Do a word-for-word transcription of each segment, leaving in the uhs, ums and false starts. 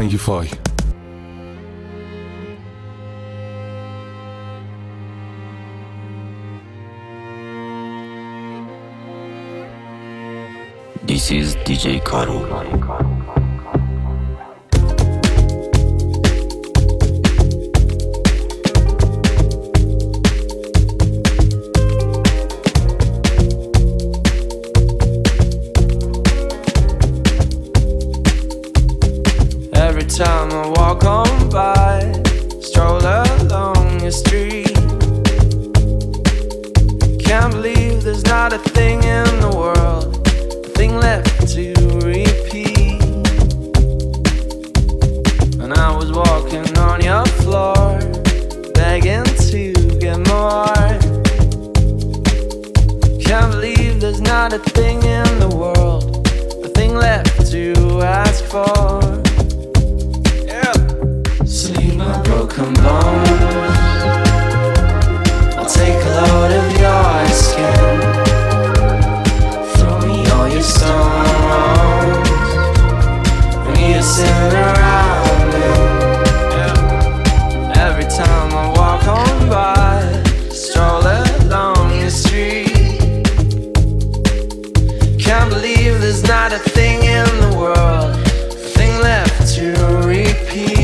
آهنگ فای. This is دی جی Karu. Every time I walk on by, stroll along your street, can't believe there's not a thing in the world, a thing left to repeat. And I was walking on your floor, begging to get more. Can't believe there's not a thing in the world, a thing left to ask for. Sleep my broken bones, I'll take a load of your skin, throw me all your stones, bring you sitting around me. Every time I walk on by, stroll along your street, can't believe there's not a thing in the world, a thing left to repeat.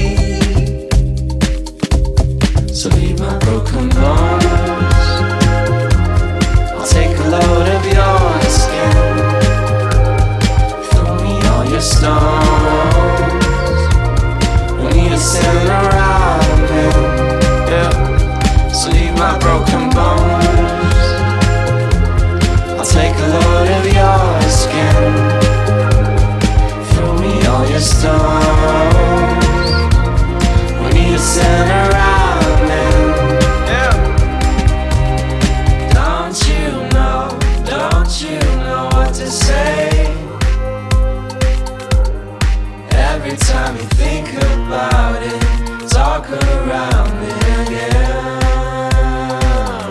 So leave my broken bones, I'll take a load of your skin, throw me all your stones, we need to sit around me. Yeah. So leave my broken bones, I'll take a load of your skin, throw me all your stones, we need to sit around. Every time you think about it, talk around it again.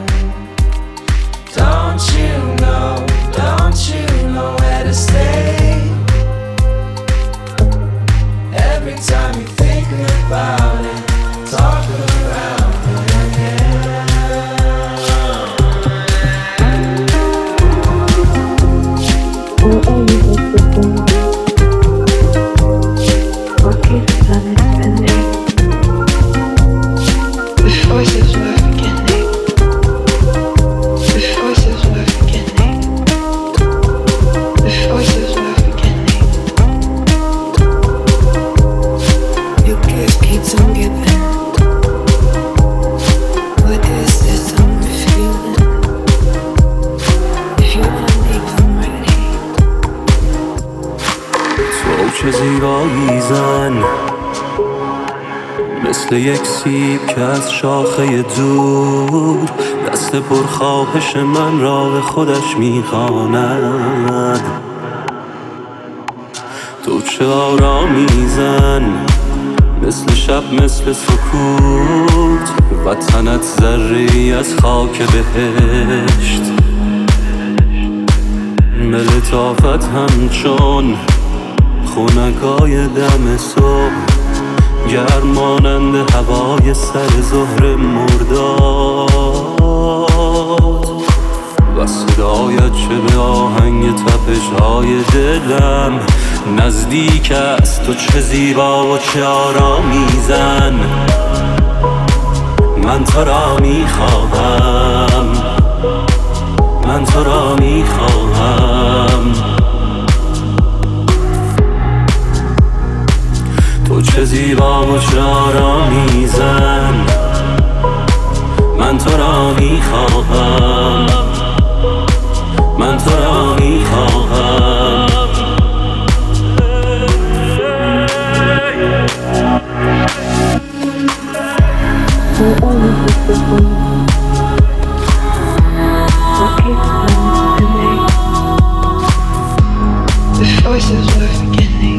Don't you know, don't you know where to stay? Every time you think about it, talk around it again. چه زیبایی زن، مثل یک سیب که از شاخه دور دست پرخواهش من را به خودش میخواند. تو چه آرامی زن، مثل شب مثل سکوت، وطنت ذره‌ای از خاک بهشت، به لطافت همچون خونکای دم صبح، گرمانند هوای سر ظهر مرداد، و صدایت چه به آهنگ تپش‌های دلم نزدیک است. تو چه زیبا و چه آرامی زن، من تو را میخواهم، من تو را میخواهم. تو چه زیبا و چه آرامی زن، من تو را میخواهم، من تو را میخواهم. The voices were beginning.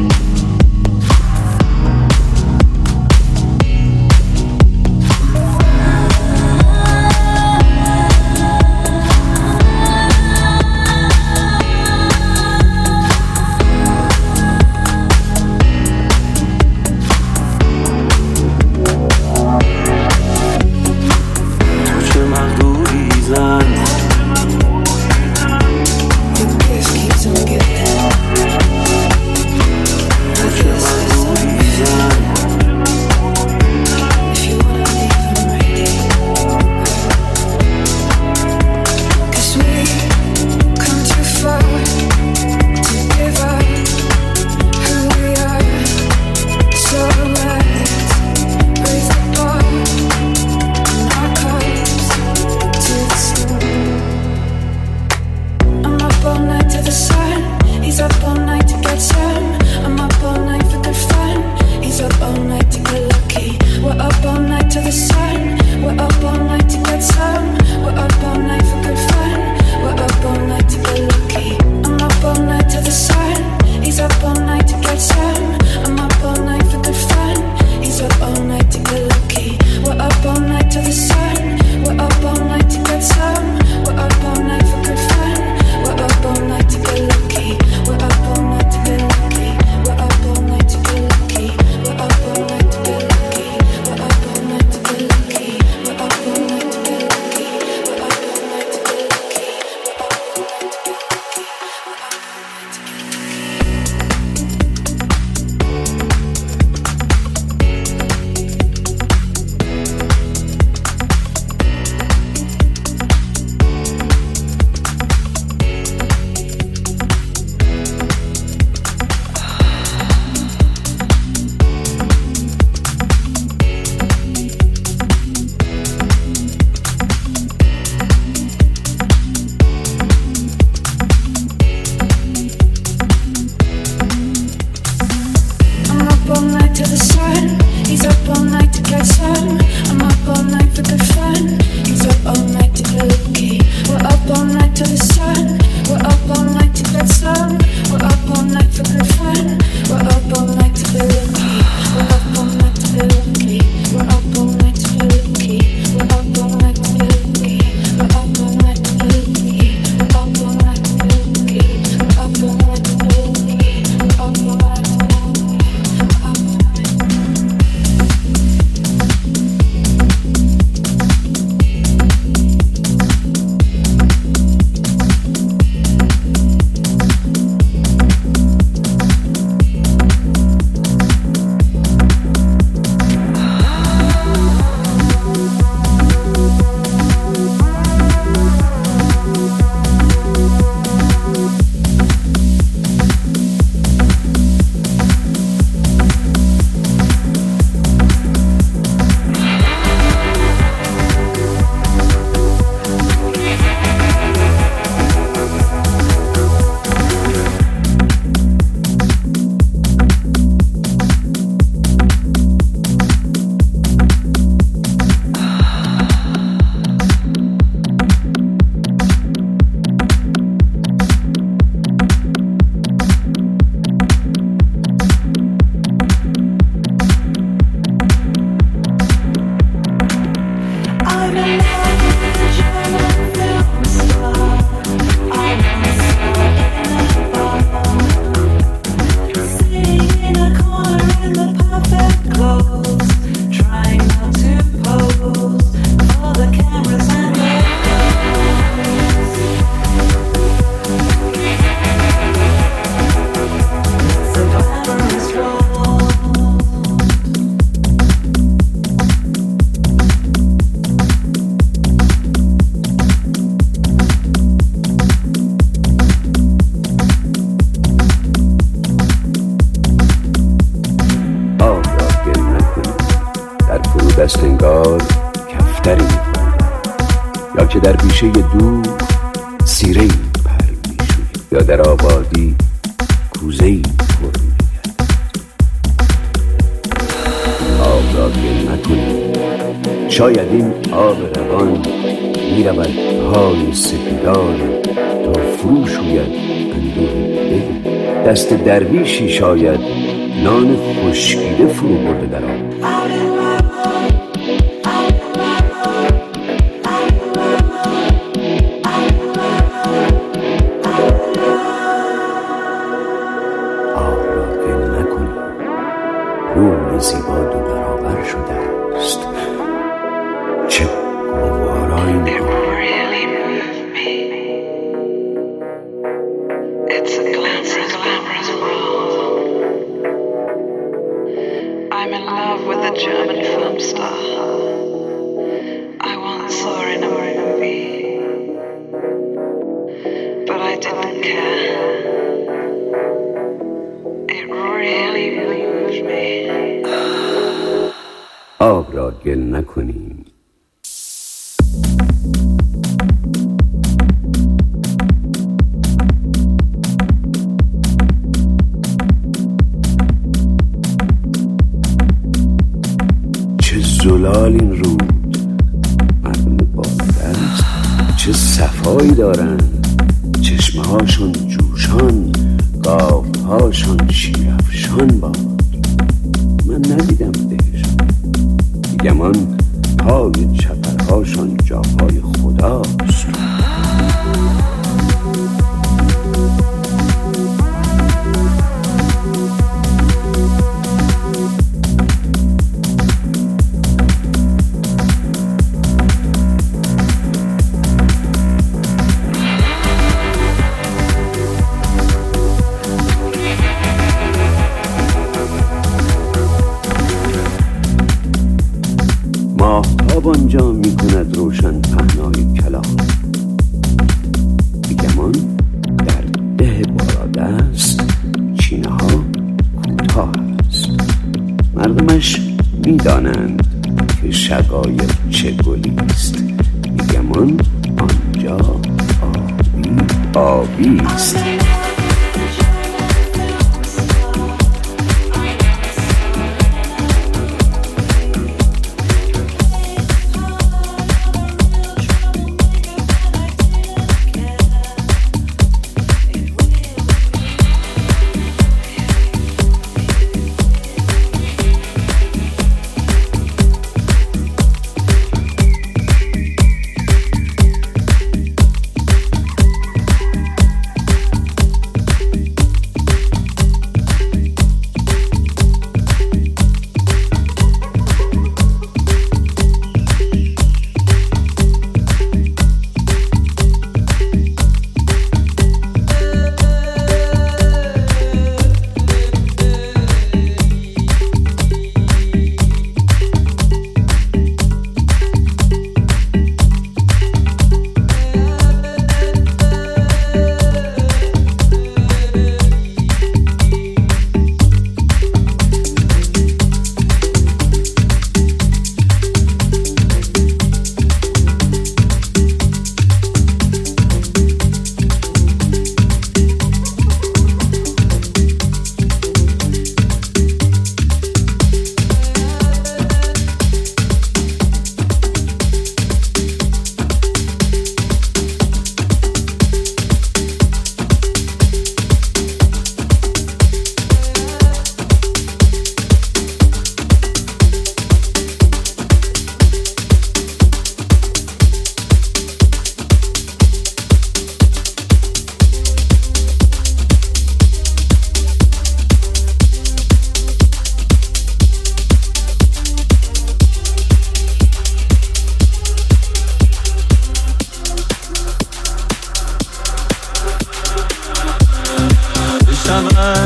the sun. He's up all night to get some. I'm up all night for good fun. He's up all night to get lucky. We're up all night to the sun. We're up all night to get some. We're up all night for good fun. We're up all night to get lucky. We're up all night to get lucky. We're up all night to get lucky. We're up all night to get lucky. We're up all night to get lucky. We're up all night to get lucky. We're up all night to get lucky. We're up all night to get lucky. دستنگار کفتری می‌کنید یا که در بیشه دور سیره‌ای پر می‌شوید یا در آبادی کوزه‌ای پر می‌گردید. آب را گل نکنید، شاید این آب روان می‌رود پای سپیدار تا فرو شوید اندوه دل. دست درویشی شاید نان خشکیده فرو برده در آب. روی زیبا دو برابر شده است. چه گوارایی می‌کنی؟ It's a glamorous, glamorous world. I'm in love with a German film star I once saw in a movie, but I didn't care. It really moved me. آب را گل نکنیم. چه زلال این رود، مردم بالادست چه صفایی دارند، چشمه هاشون جوشان، گاف هاشون شیرافشان باد. من ندیدم دهشان، دیگمان پای چپرهاشان جاهای خداست. ماهتاب آنجا می کند روشن پهنای کلام. بیگمان در ده بارادست چینه ها کوتاه است. مردمش می دانند که شقایق چه گلیست. بیگمان آنجا آبی آبی است.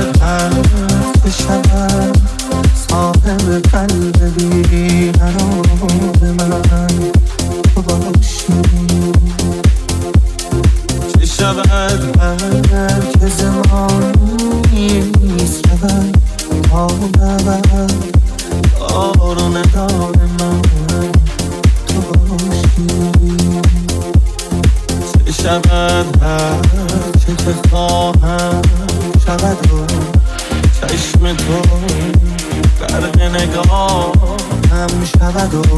که شود صاحب قلب بی قرار من تو باشی، چه شود هر که زمانی شود تا نبود دار و ندار من تو باشی، چه شود هر چه که خواهم شود و چشم تو غرق نگاهم شود و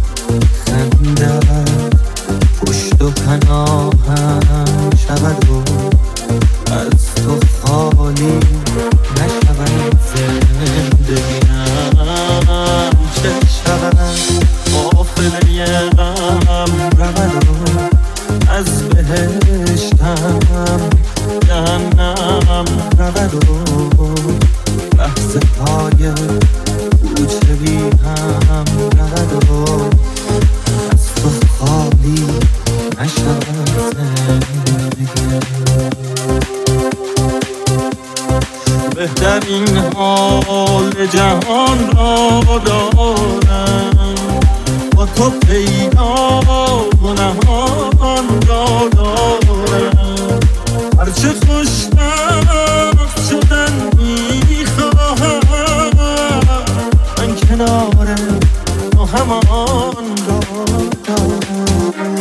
خنده‌ات پشت و پناهم شود و از تو خالی نشود زندگیم، چه شود غافل غم رود و از بهشتم جهنم رود و لحظه های کوچه بی هم رود و از تو خالی نشود زندگیم. بهترین حال جهان را دارم، با تو پیدا و نهان را دارم، هرچه خوشبخت شدن میخواهم من کنار تو همان را دارم.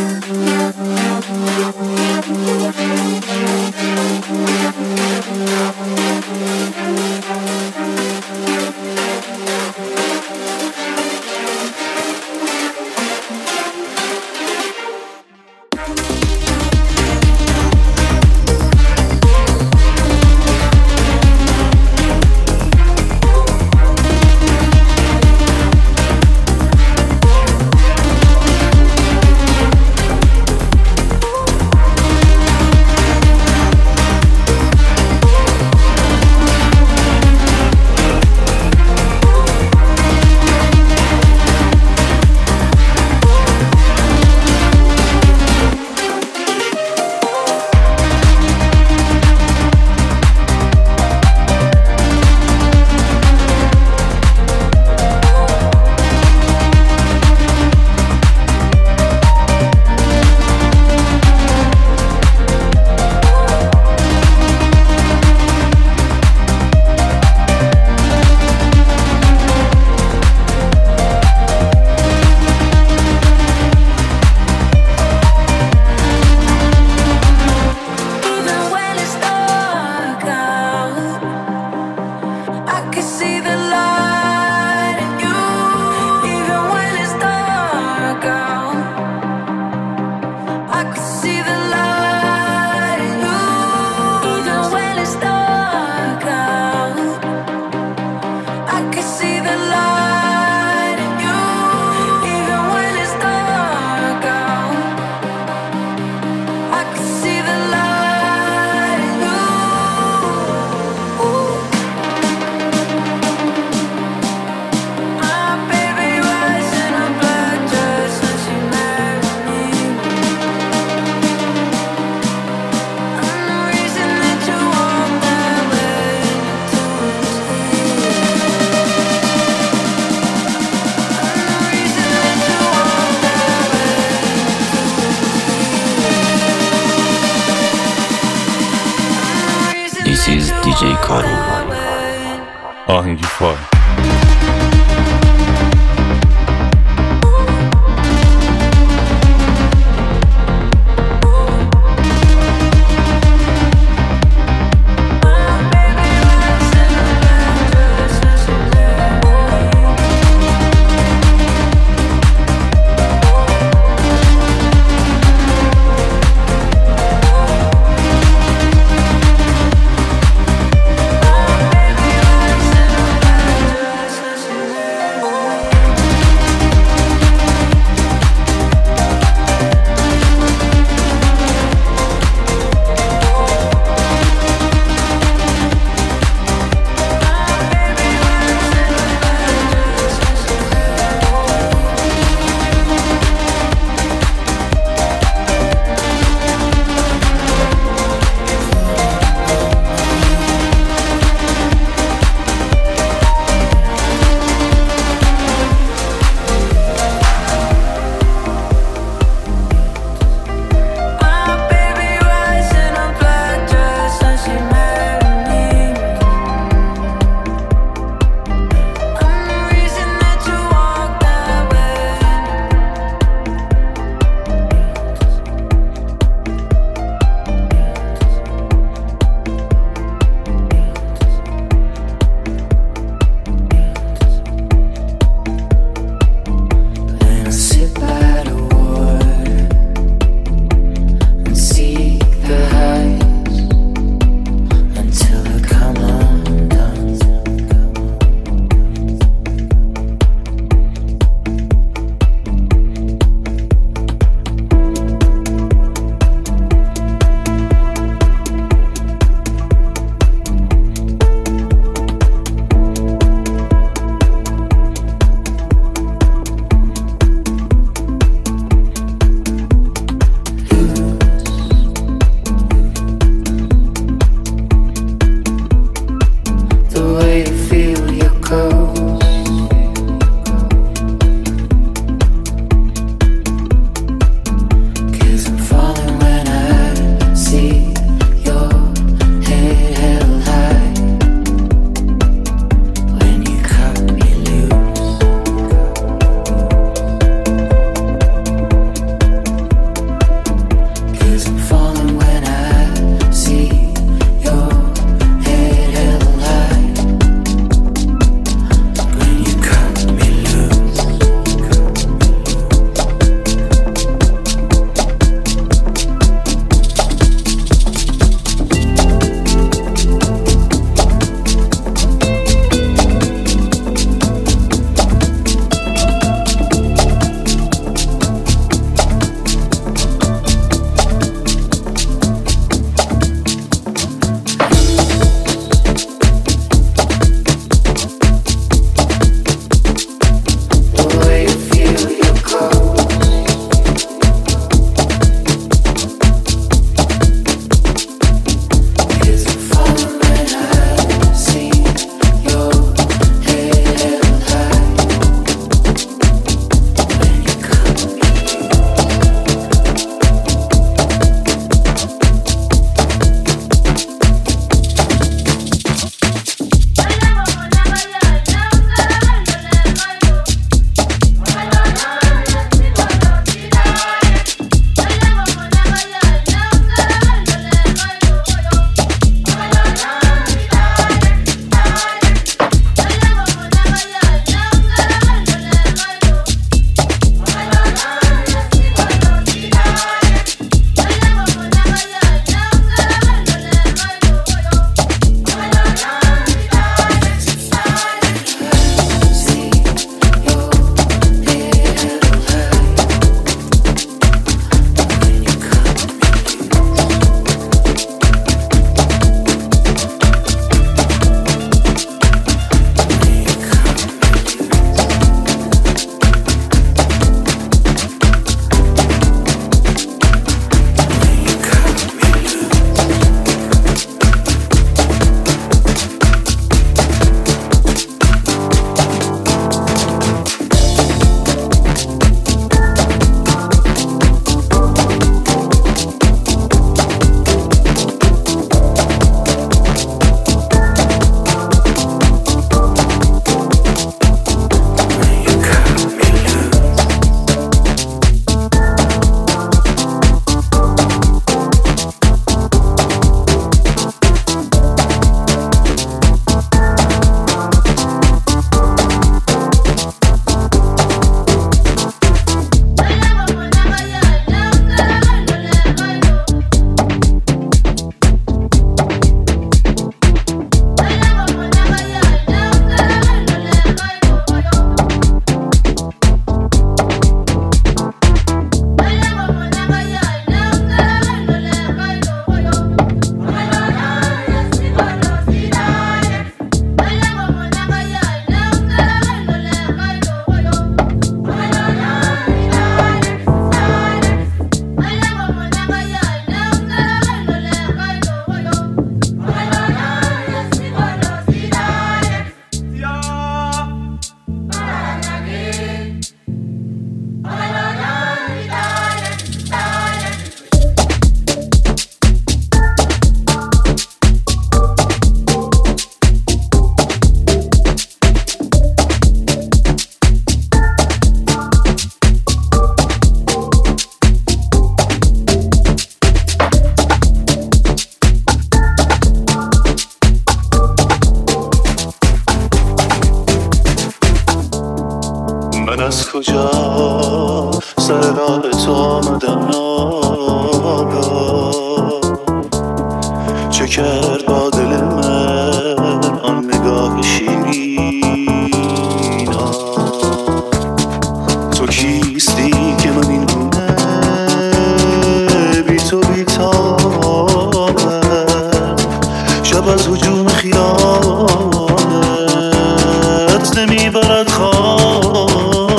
This is دی جی کارو. آهنگی فای. من از کجا سر راه تو آمدم ناگاه، چه کرد با دل من آن نگاه شیرین؟ تو کیستی که من این گونه بی تو بی تابم، شب از هجوم خیالت نمیبرد خوابم.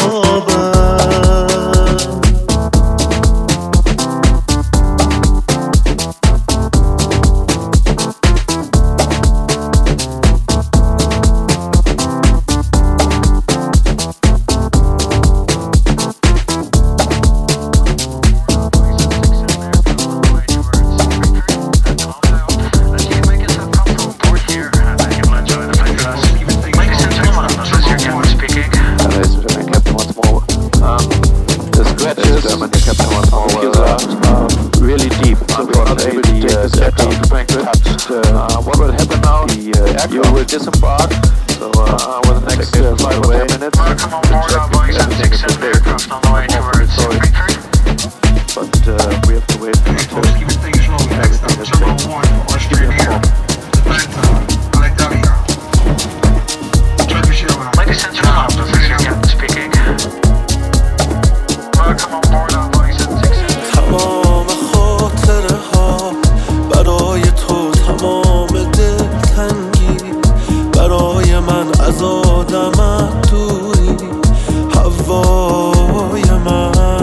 Disembark, so uh, with the next uh, five or ten minutes, welcome on board our Boeing seven sixty-seven aircraft on the way towards Frankfurt. But uh, we have to wait until everything is ready. Ladies and gentlemen, this is your captain speaking. Welcome on board our Boeing seven sixty-seven. تمام خاطره ها برای تو، تمام دلتنگی برای من از آدمت دوری، هوای من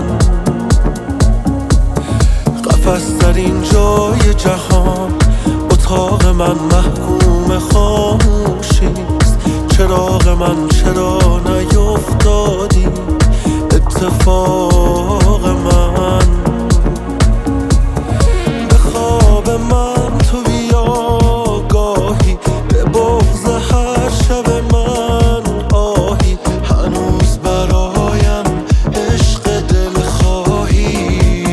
قفس در این جای جهان، اتاق من محکوم خاموشیست. چراغ من چرا نیفتادی؟ اتفاق من به خواب من تو بیا گاهی، به بغض هر شب من آهی، هنوز برایم عشق دل خواهی.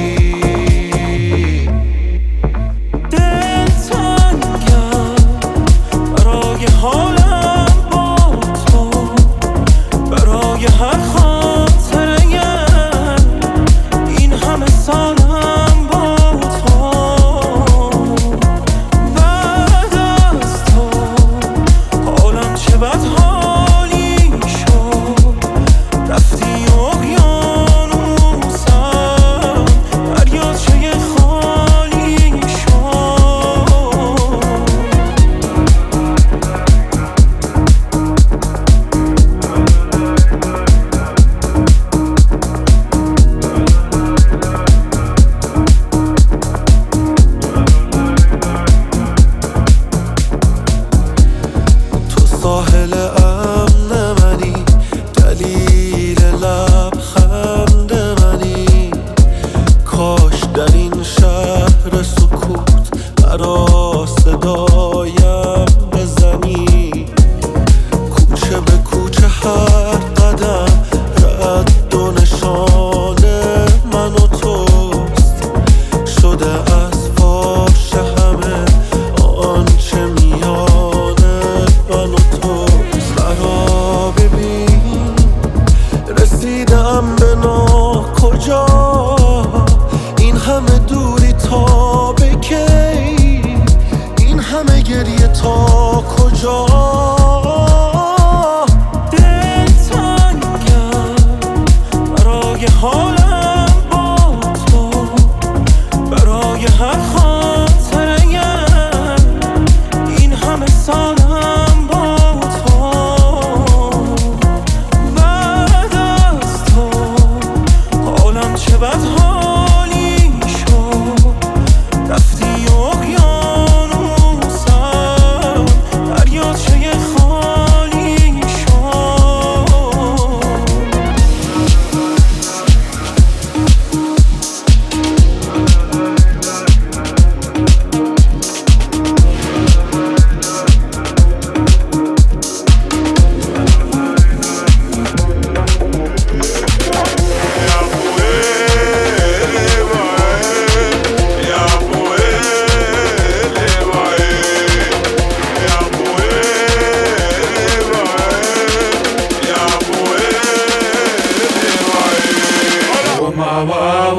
دل تنگم برای حالم با تو، برای هر خاطره این همه سالم با تو. بعد از تو حالم چه بد حالی شد، رفتی اقیانوسم، دریاچه خالی شد. تو ساحل امن منی، دلیل لبخند منی. کاش در این شهر سکوت برا صدایم بزنی. کوچه به کوچه هر قدم رد و نشان من و توست، شده از فاش همه آنچه میان من و توست.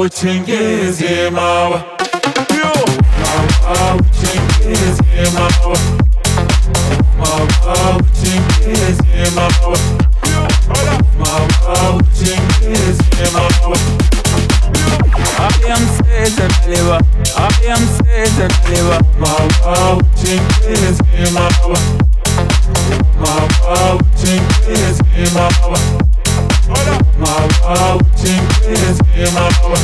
Mawa chingezi mawa Mawa chingezi mawa Mawa chingezi mawa Mawa chingezi mawa I am Caesar Deliver I am Caesar Deliver Mawa chingezi mawa Mawa chingezi mawa Mawa chingezi mawa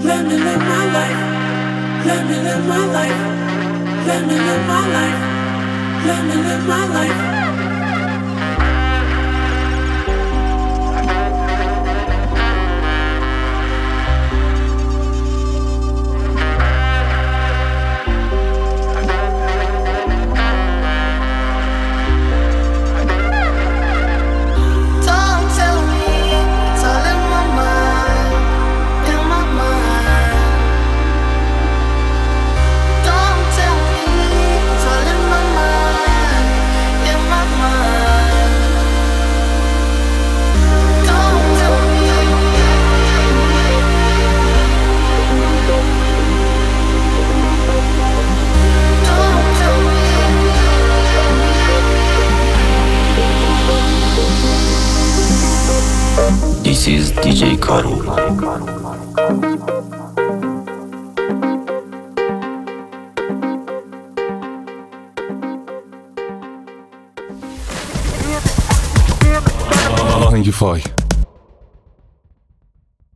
let me live my life, let me live my life, let me live my life, let me live my life. This is دی جی کارو. آهنگ فای